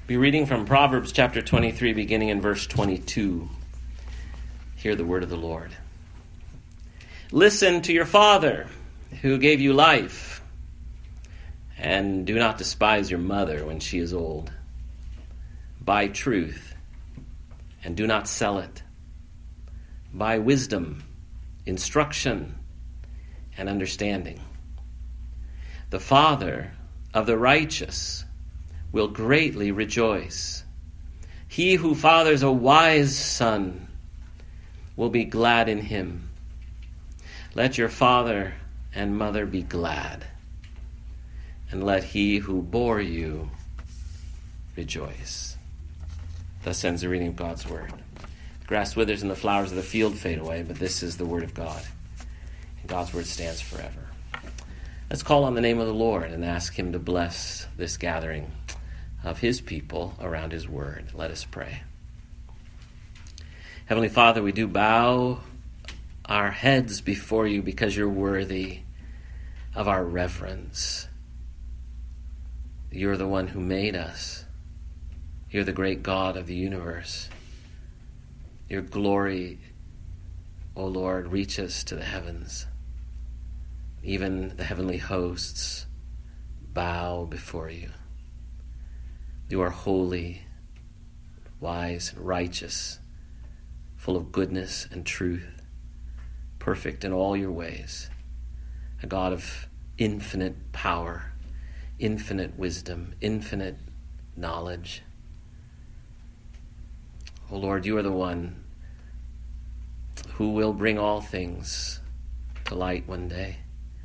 Be reading from Proverbs chapter 23, beginning in verse 22. Hear the word of the Lord. Listen to your father, who gave you life, and do not despise your mother when she is old. Buy truth, and do not sell it. Buy wisdom, instruction, and understanding. The father of the righteous will greatly rejoice. He who fathers a wise son will be glad in him. Let your father and mother be glad, and let he who bore you rejoice. Thus ends the reading of God's word. The grass withers and the flowers of the field fade away, but this is the word of God, and God's word stands forever. Let's call on the name of the Lord and ask him to bless this gathering of his people around his word. Let us pray. Heavenly Father, we do bow our heads before you because you're worthy of our reverence. You're the one who made us. You're the great God of the universe. Your glory, O Lord, reaches to the heavens. Even the heavenly hosts bow before you. You are holy, wise, and righteous, full of goodness and truth, perfect in all your ways, a God of infinite power, infinite wisdom, infinite knowledge. O Lord, you are the one who will bring all things to light one day.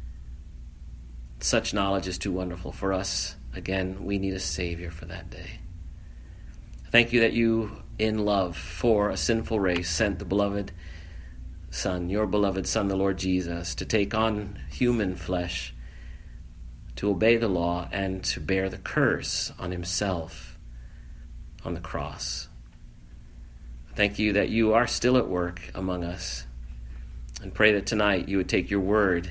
Such knowledge is too wonderful for us. Again, we need a Savior for that day. Thank you that you, in love for a sinful race, sent the beloved Son, your beloved Son, the Lord Jesus, to take on human flesh, to obey the law, and to bear the curse on himself on the cross. Thank you that you are still at work among us, and pray that tonight you would take your word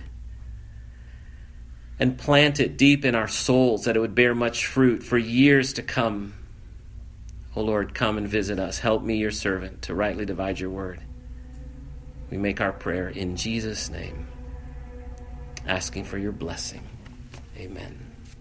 and plant it deep in our souls, that it would bear much fruit for years to come. O Lord, come and visit us. Help me, your servant, to rightly divide your word. We make our prayer in Jesus' name, asking for your blessing. Amen.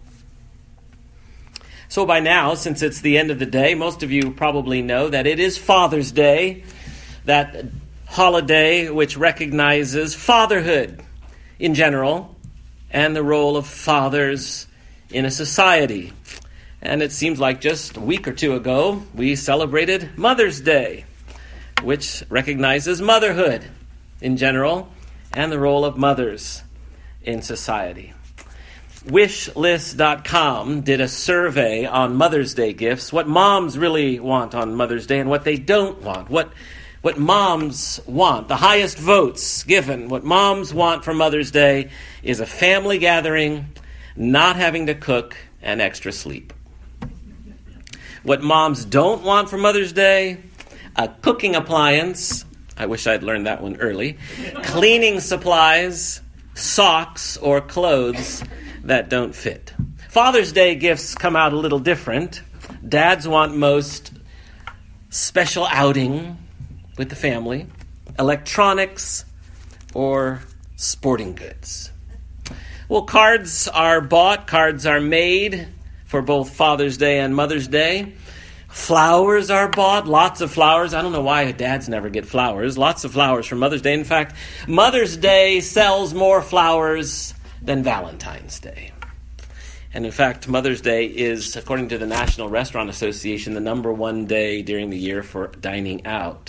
So by now, since it's the end of the day, most of you probably know that it is Father's Day, that holiday which recognizes fatherhood in general, and the role of fathers in a society. And it seems like just a week or two ago, we celebrated Mother's Day, which recognizes motherhood in general and the role of mothers in society. Wishlist.com did a survey on Mother's Day gifts, what moms really want on Mother's Day and what they don't want, what moms want. The highest votes given, what moms want for Mother's Day is a family gathering, not having to cook, and extra sleep. What moms don't want for Mother's Day, a cooking appliance, I wish I'd learned that one early, cleaning supplies, socks, or clothes that don't fit. Father's Day gifts come out a little different. Dads want most special outing with the family, electronics, or sporting goods. Well, cards are bought, cards are made for both Father's Day and Mother's Day. Flowers are bought, lots of flowers. I don't know why dads never get flowers. Lots of flowers for Mother's Day. In fact, Mother's Day sells more flowers than Valentine's Day. And in fact, Mother's Day is, according to the National Restaurant Association, the number one day during the year for dining out.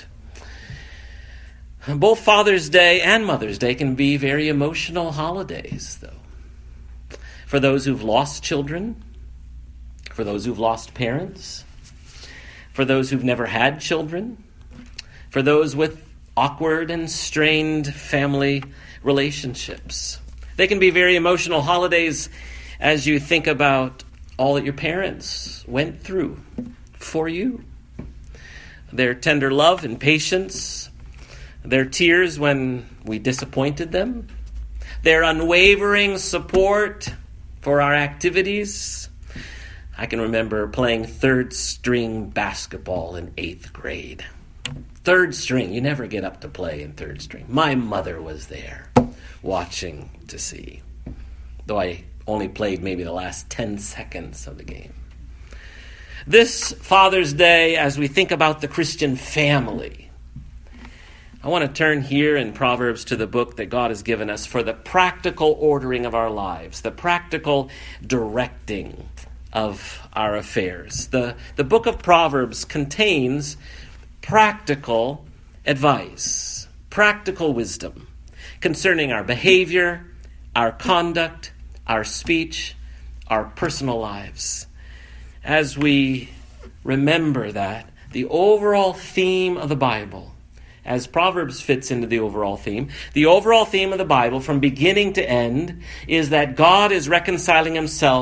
Both Father's Day and Mother's Day can be very emotional holidays, though. For those who've lost children, for those who've lost parents, for those who've never had children, for those with awkward and strained family relationships. They can be very emotional holidays as you think about all that your parents went through for you. Their tender love and patience, their tears when we disappointed them, their unwavering support for our activities, I can remember playing third-string basketball in 8th grade. Third string, you never get up to play in third string. My mother was there watching to see, though I only played maybe the last 10 seconds of the game. This Father's Day, as we think about the Christian family, I want to turn here in Proverbs to the book that God has given us for the practical ordering of our lives, the practical directing of our affairs. The book of Proverbs contains practical advice, practical wisdom concerning our behavior, our conduct, our speech, our personal lives. As we remember that, the overall theme of the Bible, as Proverbs fits into the overall theme of the Bible from beginning to end is that God is reconciling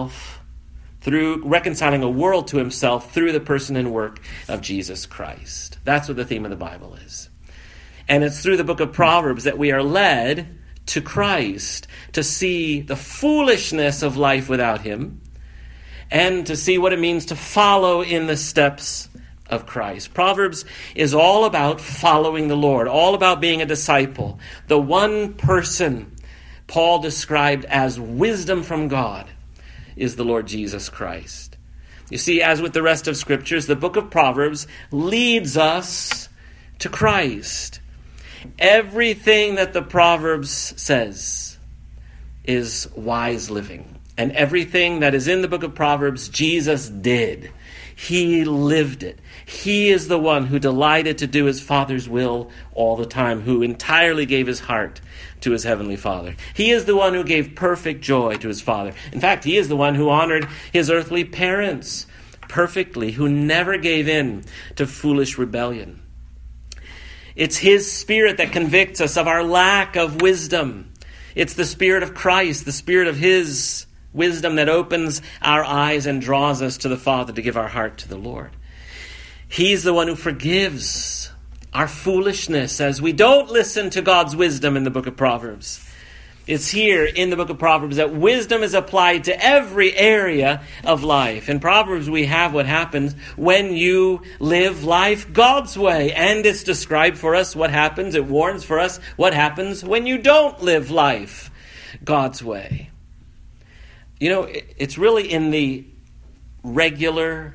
a world to himself through the person and work of Jesus Christ. That's what the theme of the Bible is. And it's through the book of Proverbs that we are led to Christ, to see the foolishness of life without him, and to see what it means to follow in the steps of Christ. Proverbs is all about following the Lord, all about being a disciple. The one person Paul described as wisdom from God is the Lord Jesus Christ. You see, as with the rest of Scriptures, the book of Proverbs leads us to Christ. Everything that the Proverbs says is wise living. And everything that is in the book of Proverbs, Jesus did. He lived it. He is the one who delighted to do his Father's will all the time, who entirely gave his heart to his heavenly Father. He is the one who gave perfect joy to his Father. In fact, he is the one who honored his earthly parents perfectly, who never gave in to foolish rebellion. It's his Spirit that convicts us of our lack of wisdom. It's the Spirit of Christ, the Spirit of his wisdom that opens our eyes and draws us to the Father to give our heart to the Lord. He's the one who forgives our foolishness as we don't listen to God's wisdom in the book of Proverbs. It's here in the book of Proverbs that wisdom is applied to every area of life. In Proverbs, we have what happens when you live life God's way. And it's described for us what happens. It warns for us what happens when you don't live life God's way. You know, it's really in the regular,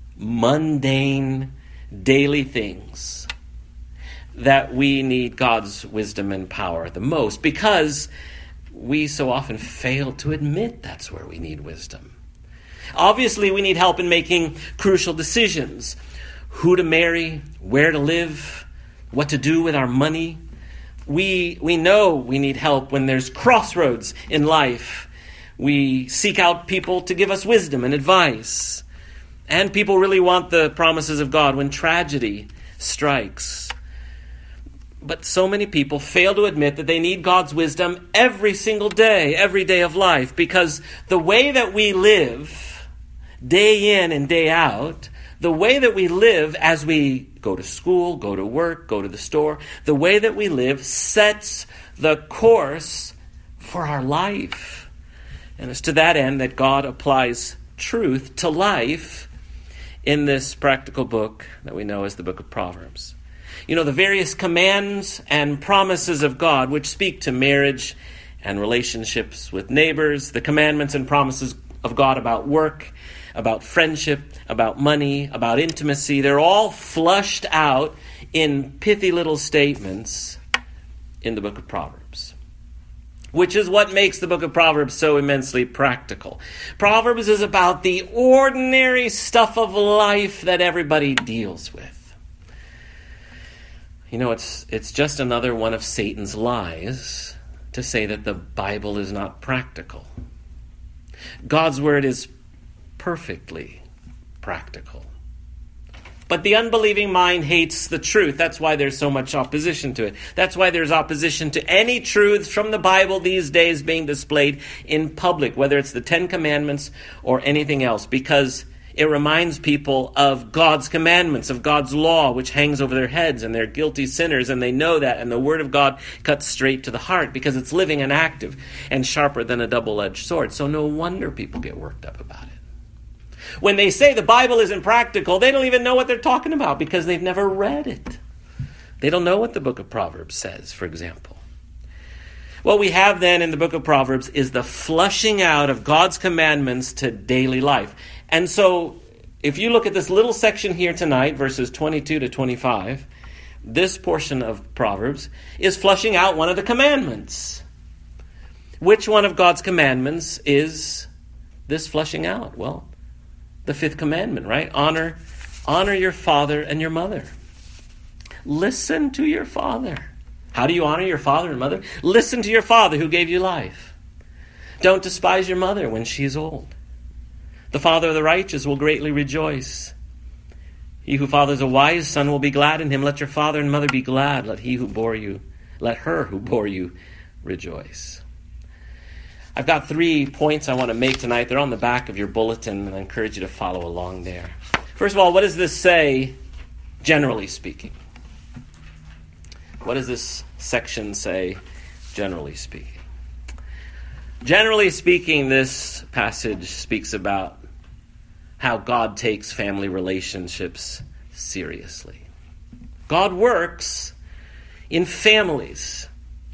mundane, daily things that we need God's wisdom and power the most, because we so often fail to admit that's where we need wisdom. Obviously, we need help in making crucial decisions. Who to marry, where to live, what to do with our money. We know we need help when there's crossroads in life. We seek out people to give us wisdom and advice. And people really want the promises of God when tragedy strikes. But so many people fail to admit that they need God's wisdom every single day, every day of life, because the way that we live, day in and day out, the way that we live as we go to school, go to work, go to the store, the way that we live sets the course for our life. And it's to that end that God applies truth to life in this practical book that we know as the book of Proverbs. You know, the various commands and promises of God which speak to marriage and relationships with neighbors, the commandments and promises of God about work, about friendship, about money, about intimacy, they're all flushed out in pithy little statements in the book of Proverbs, which is what makes the book of Proverbs so immensely practical. Proverbs is about the ordinary stuff of life that everybody deals with. You know, it's just another one of Satan's lies to say that the Bible is not practical. God's word is perfectly practical. But the unbelieving mind hates the truth. That's why there's so much opposition to it. That's why there's opposition to any truths from the Bible these days being displayed in public, whether it's the Ten Commandments or anything else, because it reminds people of God's commandments, of God's law, which hangs over their heads, and they're guilty sinners, and they know that, and the word of God cuts straight to the heart because it's living and active and sharper than a double-edged sword. So no wonder people get worked up about it. When they say the Bible isn't practical, they don't even know what they're talking about because they've never read it. They don't know what the book of Proverbs says, for example. What we have then in the book of Proverbs is the flushing out of God's commandments to daily life. And so if you look at this little section here tonight, verses 22 to 25, this portion of Proverbs is flushing out one of the commandments. Which one of God's commandments is this flushing out? Well, the fifth commandment, right? Honor your father and your mother. Listen to your father. How do you honor your father and mother? Listen to your father who gave you life. Don't despise your mother when she's old. The father of the righteous will greatly rejoice. He who fathers a wise son will be glad in him. Let your father and mother be glad. Let her who bore you rejoice. I've got 3 points I want to make tonight. They're on the back of your bulletin, and I encourage you to follow along there. First of all, what does this say, generally speaking? What does this section say, generally speaking? Generally speaking, this passage speaks about how God takes family relationships seriously. God works in families.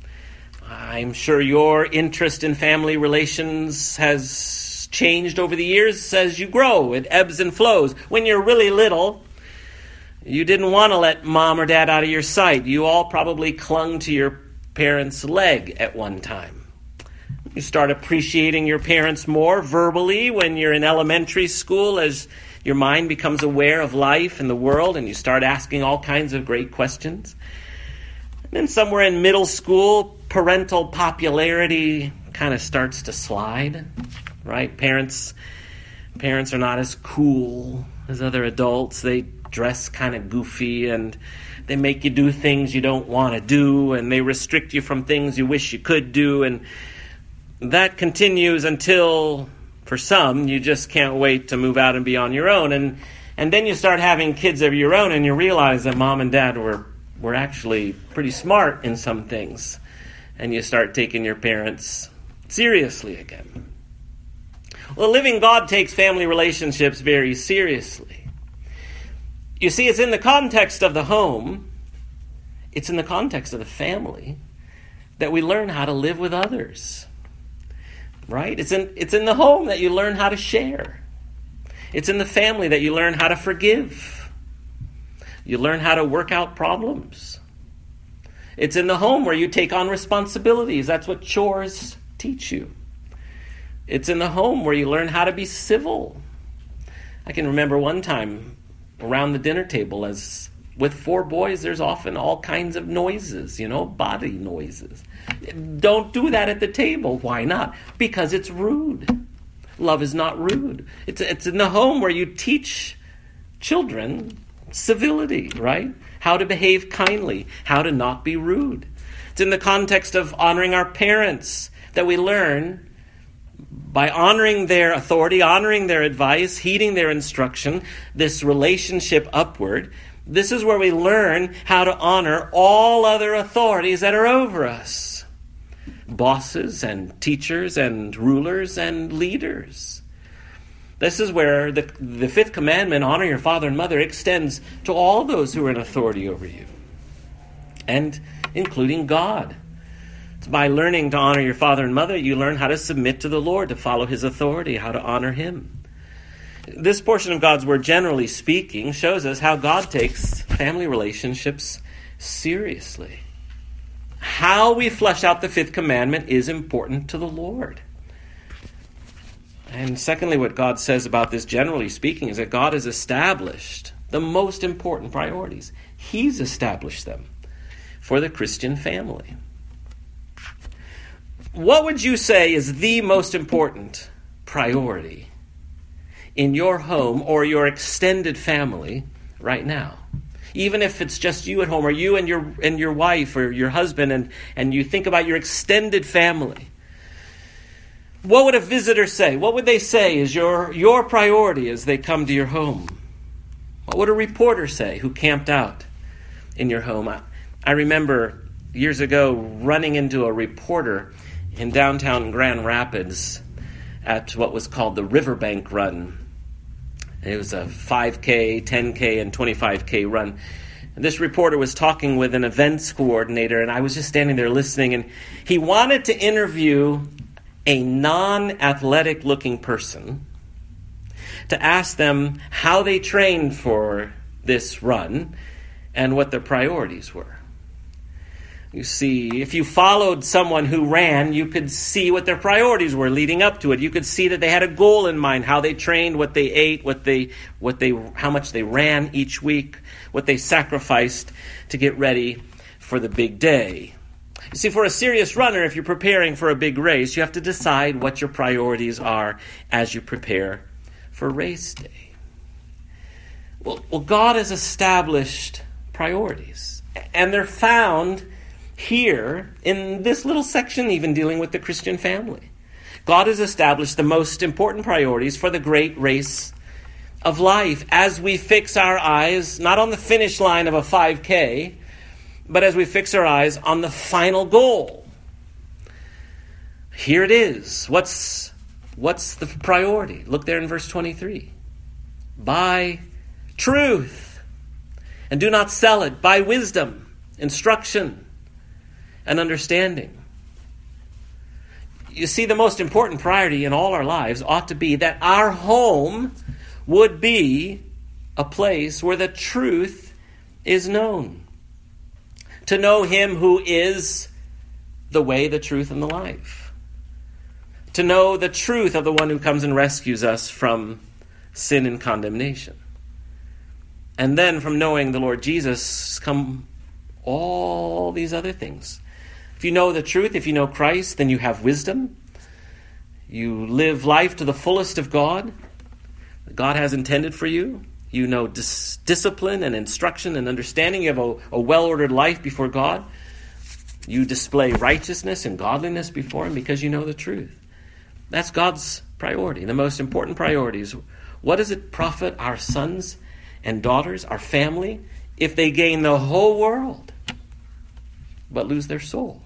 I'm sure your interest in family relations has changed over the years as you grow. It ebbs and flows. When you're really little, you didn't want to let mom or dad out of your sight. You all probably clung to your parents' leg at one time. You start appreciating your parents more verbally when you're in elementary school as your mind becomes aware of life and the world, and you start asking all kinds of great questions. And then somewhere in middle school, parental popularity kind of starts to slide, right? Parents are not as cool as other adults. They dress kind of goofy, and they make you do things you don't want to do, and they restrict you from things you wish you could do, and that continues until, for some, you just can't wait to move out and be on your own. And then you start having kids of your own, and you realize that mom and dad were actually pretty smart in some things. And you start taking your parents seriously again. Well, living God takes family relationships very seriously. You see, it's in the context of the home, it's in the context of the family that we learn how to live with others. Right? It's in the home that you learn how to share. It's in the family that you learn how to forgive. You learn how to work out problems. It's in the home where you take on responsibilities. That's what chores teach you. It's in the home where you learn how to be civil. I can remember one time around the dinner table, as with 4 boys, there's often all kinds of noises, body noises. Don't do that at the table. Why not? Because it's rude. Love is not rude. It's in the home where you teach children civility, right? How to behave kindly, how to not be rude. It's in the context of honoring our parents that we learn, by honoring their authority, honoring their advice, heeding their instruction, this relationship upward. This is where we learn how to honor all other authorities that are over us. Bosses and teachers and rulers and leaders. This is where the fifth commandment, honor your father and mother, extends to all those who are in authority over you, and including God. It's by learning to honor your father and mother, you learn how to submit to the Lord, to follow his authority, how to honor him. This portion of God's word, generally speaking, shows us how God takes family relationships seriously. How we flesh out the fifth commandment is important to the Lord. And secondly, what God says about this, generally speaking, is that God has established the most important priorities. He's established them for the Christian family. What would you say is the most important priority in your home or your extended family right now? Even if it's just you at home, or you and your wife or your husband, and you think about your extended family. What would a visitor say? What would they say is your priority as they come to your home? What would a reporter say who camped out in your home? I remember years ago running into a reporter in downtown Grand Rapids at what was called the Riverbank Run. It was a 5K, 10K, and 25K run. And this reporter was talking with an events coordinator, and I was just standing there listening, and he wanted to interview a non-athletic looking person to ask them how they trained for this run and what their priorities were. You see, if you followed someone who ran, you could see what their priorities were leading up to it. You could see that they had a goal in mind, how they trained, what they ate, how much they ran each week, what they sacrificed to get ready for the big day. You see, for a serious runner, if you're preparing for a big race, you have to decide what your priorities are as you prepare for race day. Well, God has established priorities, and they're found here in this little section, even dealing with the Christian family. God has established the most important priorities for the great race of life as we fix our eyes not on the finish line of a 5K, but as we fix our eyes on the final goal. Here it is. What's the priority? Look there in verse 23. Buy truth, and do not sell it. Buy wisdom, instruction, and understanding. You see, the most important priority in all our lives ought to be that our home would be a place where the truth is known. To know him who is the way, the truth, and the life. To know the truth of the one who comes and rescues us from sin and condemnation. And then from knowing the Lord Jesus come all these other things. If you know the truth, if you know Christ, then you have wisdom. You live life to the fullest of God that God has intended for you. You know discipline and instruction and understanding. You have a well-ordered life before God. You display righteousness and godliness before him because you know the truth. That's God's priority, the most important priorities. What does it profit our sons and daughters, our family, if they gain the whole world but lose their soul?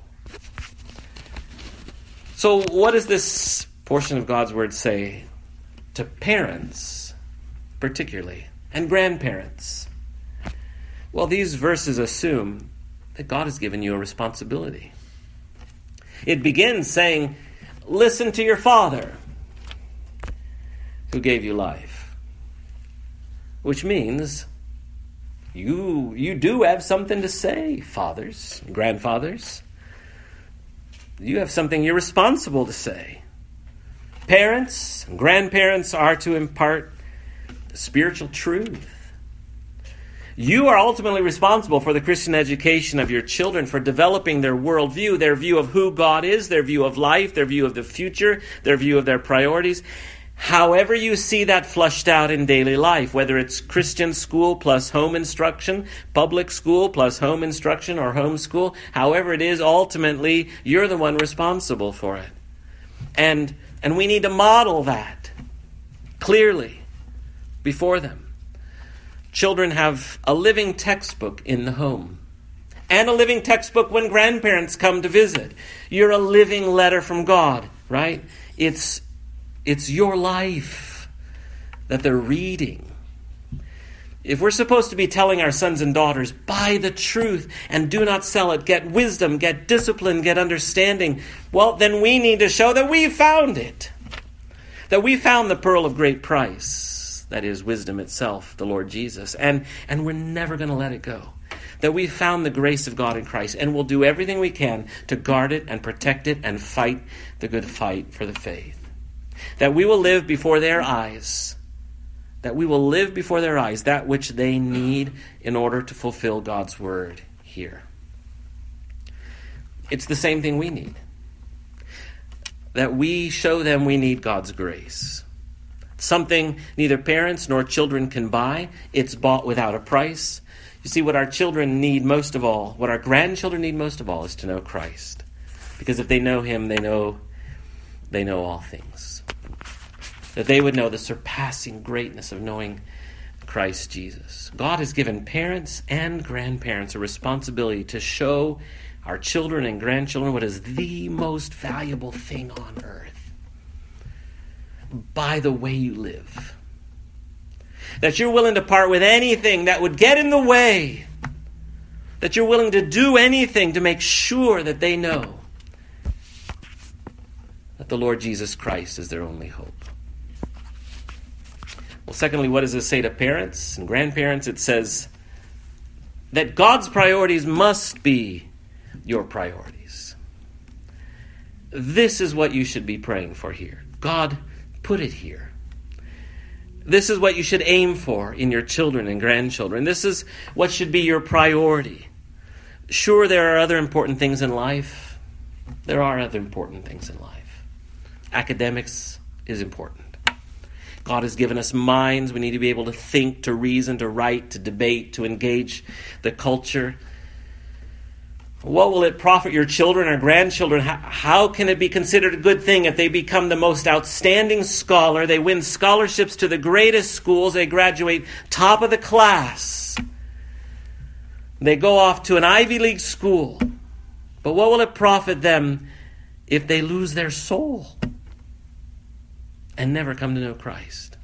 So what does this portion of God's word say to parents, particularly, and grandparents? Well, these verses assume that God has given you a responsibility. It begins saying, listen to your father who gave you life. Which means you do have something to say, fathers, grandfathers. You have something you're responsible to say. Parents and grandparents are to impart spiritual truth. You are ultimately responsible for the Christian education of your children, for developing their worldview, their view of who God is, their view of life, their view of the future, their view of their priorities. However you see that flushed out in daily life, whether it's Christian school plus home instruction, public school plus home instruction, or homeschool, however it is, ultimately, you're the one responsible for it. And we need to model that clearly before them. Children have a living textbook in the home and a living textbook when grandparents come to visit. You're a living letter from God, right? It's your life that they're reading. If we're supposed to be telling our sons and daughters, buy the truth and do not sell it, get wisdom, get discipline, get understanding, well, then we need to show that we found it. That we found the pearl of great price. That is wisdom itself, the Lord Jesus. And we're never going to let it go. That we found the grace of God in Christ, and we'll do everything we can to guard it and protect it and fight the good fight for the faith. That we will live before their eyes. That we will live before their eyes that which they need in order to fulfill God's word here. It's the same thing we need. That we show them we need God's grace. Something neither parents nor children can buy. It's bought without a price. You see, what our children need most of all, what our grandchildren need most of all, is to know Christ. Because if they know him, they know all things. That they would know the surpassing greatness of knowing Christ Jesus. God has given parents and grandparents a responsibility to show our children and grandchildren what is the most valuable thing on earth. By the way you live. that you're willing to part with anything that would get in the way, that you're willing to do anything to make sure that they know that the Lord Jesus Christ is their only hope. Well, secondly, what does this say to parents and grandparents? It says that God's priorities must be your priorities. This is what you should be praying for here. God, put it here. This is what you should aim for in your children and grandchildren. This is what should be your priority. Sure, there are other important things in life. There are other important things in life. Academics is important. God has given us minds. We need to be able to think, to reason, to write, to debate, to engage the culture. What will it profit your children or grandchildren? How can it be considered a good thing if they become the most outstanding scholar? They win scholarships to the greatest schools. They graduate top of the class. They go off to an Ivy League school. But what will it profit them if they lose their soul and never come to know Christ?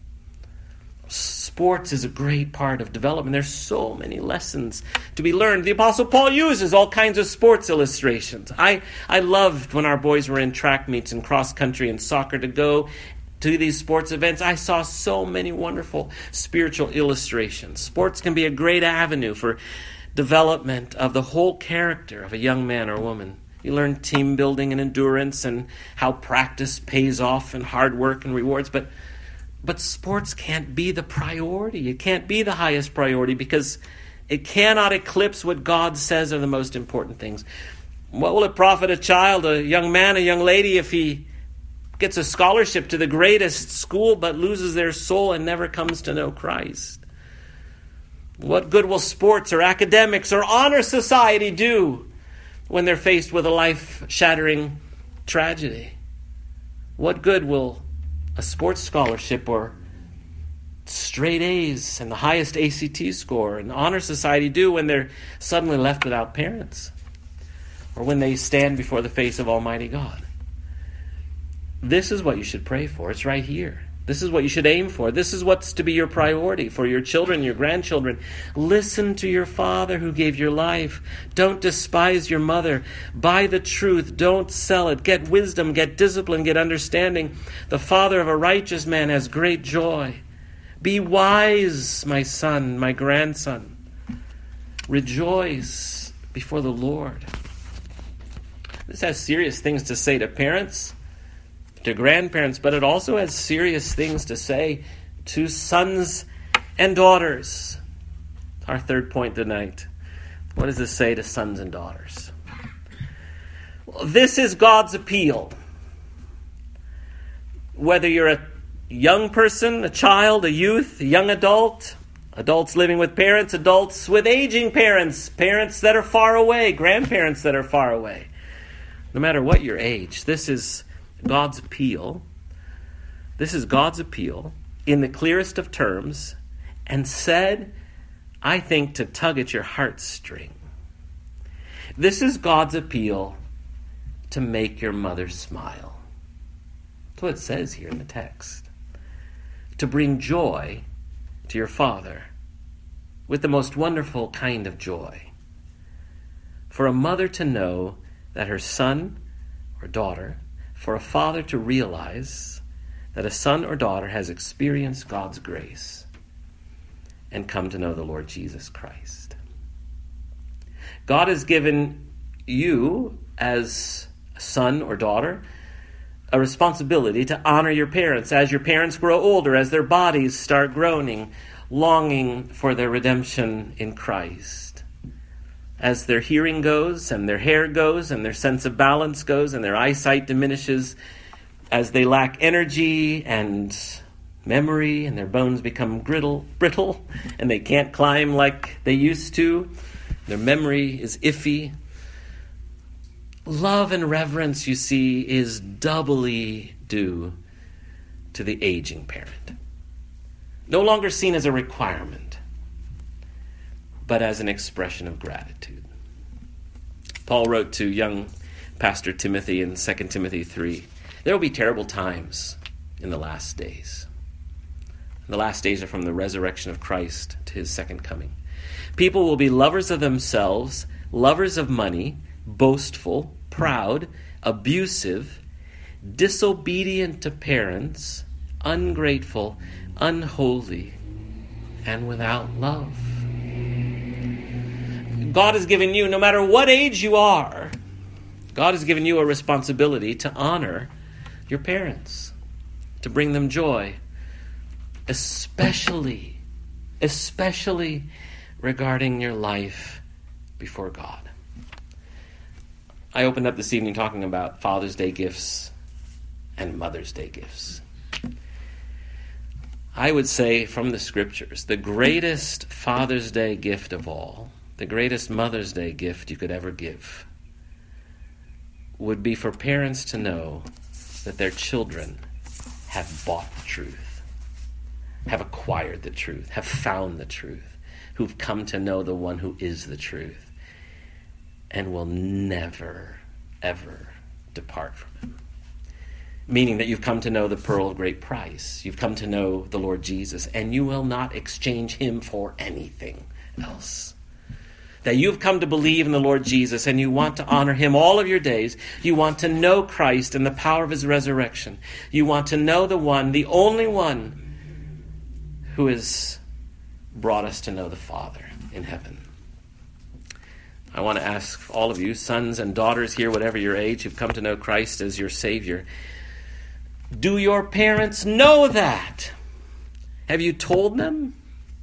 Sports is a great part of development. There's so many lessons to be learned. The Apostle Paul uses all kinds of sports illustrations. I loved when our boys were in track meets and cross country and soccer to go to these sports events. I saw so many wonderful spiritual illustrations. Sports can be a great avenue for development of the whole character of a young man or woman. You learn team building and endurance and how practice pays off and hard work and rewards. But sports can't be the priority. It can't be the highest priority because it cannot eclipse what God says are the most important things. What will it profit a child, a young man, a young lady, if he gets a scholarship to the greatest school but loses their soul and never comes to know Christ? What good will sports or academics or honor society do when they're faced with a life-shattering tragedy? What good will a sports scholarship or straight A's and the highest ACT score and honor society do when they're suddenly left without parents or when they stand before the face of Almighty God? This is what you should pray for. It's right here. This is what you should aim for. This is what's to be your priority for your children, your grandchildren. Listen to your father who gave your life. Don't despise your mother. Buy the truth. Don't sell it. Get wisdom, get discipline, get understanding. The father of a righteous man has great joy. Be wise, my son, my grandson. Rejoice before the Lord. This has serious things to say to parents, to grandparents, but it also has serious things to say to sons and daughters. Our third point tonight. What does this say to sons and daughters? Well, this is God's appeal. Whether you're a young person, a child, a youth, a young adult, adults living with parents, adults with aging parents, parents that are far away, grandparents that are far away. No matter what your age, this is God's appeal. This is God's appeal in the clearest of terms and said, I think, to tug at your heartstring. This is God's appeal to make your mother smile. That's what it says here in the text. To bring joy to your father with the most wonderful kind of joy. For a mother to know that her son or daughter, for a father to realize that a son or daughter has experienced God's grace and come to know the Lord Jesus Christ. God has given you, as a son or daughter, a responsibility to honor your parents as your parents grow older, as their bodies start groaning, longing for their redemption in Christ. As their hearing goes, and their hair goes, and their sense of balance goes, and their eyesight diminishes, as they lack energy and memory, and their bones become brittle, and they can't climb like they used to, their memory is iffy. Love and reverence, you see, is doubly due to the aging parent. No longer seen as a requirement, but as an expression of gratitude. Paul wrote to young Pastor Timothy in 2 Timothy 3, there will be terrible times in the last days. The last days are from the resurrection of Christ to his second coming. People will be lovers of themselves, lovers of money, boastful, proud, abusive, disobedient to parents, ungrateful, unholy, and without love. God has given you, no matter what age you are, God has given you a responsibility to honor your parents, to bring them joy, especially regarding your life before God. I opened up this evening talking about Father's Day gifts and Mother's Day gifts. I would say from the Scriptures, the greatest Father's Day gift of all, the greatest Mother's Day gift you could ever give, would be for parents to know that their children have bought the truth, have acquired the truth, have found the truth, who've come to know the one who is the truth, and will never, ever depart from him. Meaning that you've come to know the pearl of great price. You've come to know the Lord Jesus, and you will not exchange him for anything else. That you've come to believe in the Lord Jesus, and you want to honor him all of your days. You want to know Christ and the power of his resurrection. You want to know the one, the only one, who has brought us to know the Father in heaven. I want to ask all of you, sons and daughters here, whatever your age, who've come to know Christ as your Savior, do your parents know that? Have you told them?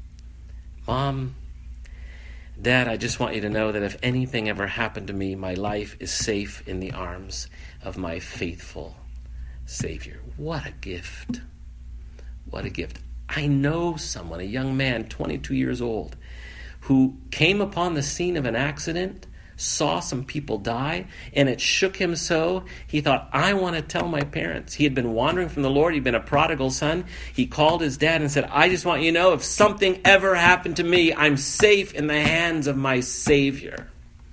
Mom, Dad, I just want you to know that if anything ever happened to me, my life is safe in the arms of my faithful Savior. What a gift. What a gift. I know someone, a young man, 22 years old, who came upon the scene of an accident, saw some people die, and it shook him so, he thought, I want to tell my parents. He had been wandering from the Lord. He'd been a prodigal son. He called his dad and said, I just want you to know, if something ever happened to me, I'm safe in the hands of my Savior.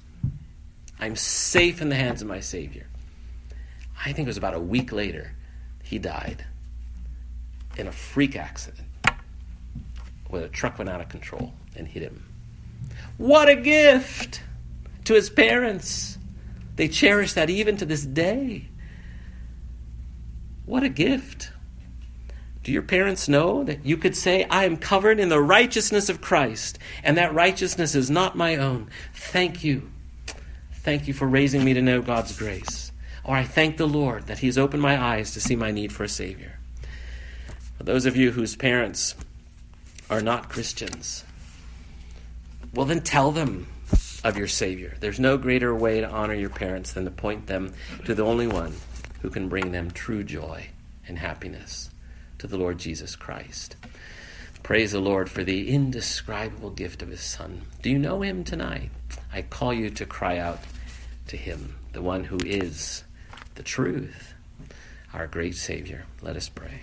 I'm safe in the hands of my Savior. I think it was about a week later, he died in a freak accident where a truck went out of control and hit him. What a gift to his parents. They cherish that even to this day. What a gift. Do your parents know that you could say, I am covered in the righteousness of Christ, and that righteousness is not my own? Thank you. Thank you for raising me to know God's grace. Or I thank the Lord that he's opened my eyes to see my need for a Savior. For those of you whose parents are not Christians, well then tell them of your Savior. There's no greater way to honor your parents than to point them to the only one who can bring them true joy and happiness, to the Lord Jesus Christ. Praise the Lord for the indescribable gift of his Son. Do you know him tonight? I call you to cry out to him, the one who is the truth, our great Savior. Let us pray.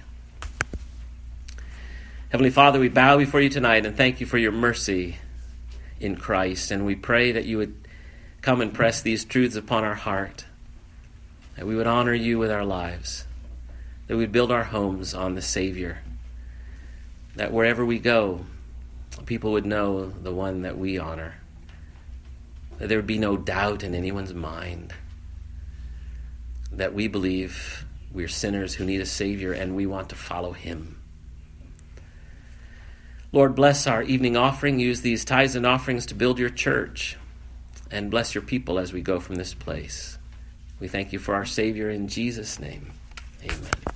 Heavenly Father, we bow before you tonight and thank you for your mercy in Christ, and we pray that you would come and press these truths upon our heart, that we would honor you with our lives, that we'd build our homes on the Savior, that wherever we go, people would know the one that we honor, that there would be no doubt in anyone's mind that we believe we're sinners who need a Savior and we want to follow him. Lord, bless our evening offering. Use these tithes and offerings to build your church. And bless your people as we go from this place. We thank you for our Savior in Jesus' name. Amen.